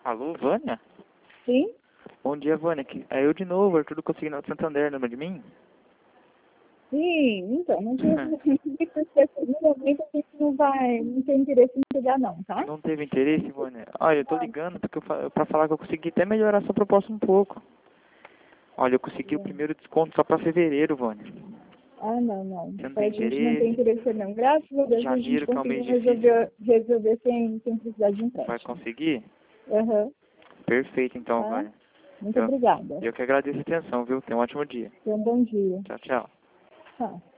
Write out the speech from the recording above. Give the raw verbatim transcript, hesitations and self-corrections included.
Alô, Vânia? Sim? Bom dia, Vânia. Aqui- É eu de novo, Arthur do Consignado Santander, lembra de mim? Sim, então, não tem no momento a gente não vai, não tem interesse em pegar não, tá? Não teve interesse, Vânia? Olha, eu tô ligando porque eu fa- pra falar que eu consegui até melhorar sua proposta um pouco. Olha, eu consegui o primeiro desconto só pra fevereiro, Vânia. Ah, não, não. Você não A tem gente não tem interesse? interesse não. Graças a Deus a gente Janeiro, que é um conseguiu mês difícil. resolver, resolver sem, sem precisar de Vai empréstimo. conseguir? Aham, Perfeito, então, tá? Vânia. Muito Eu, obrigada. eu que agradeço a atenção, viu? Tenha um ótimo dia. Tenha um bom dia. Tchau, tchau. Tchau.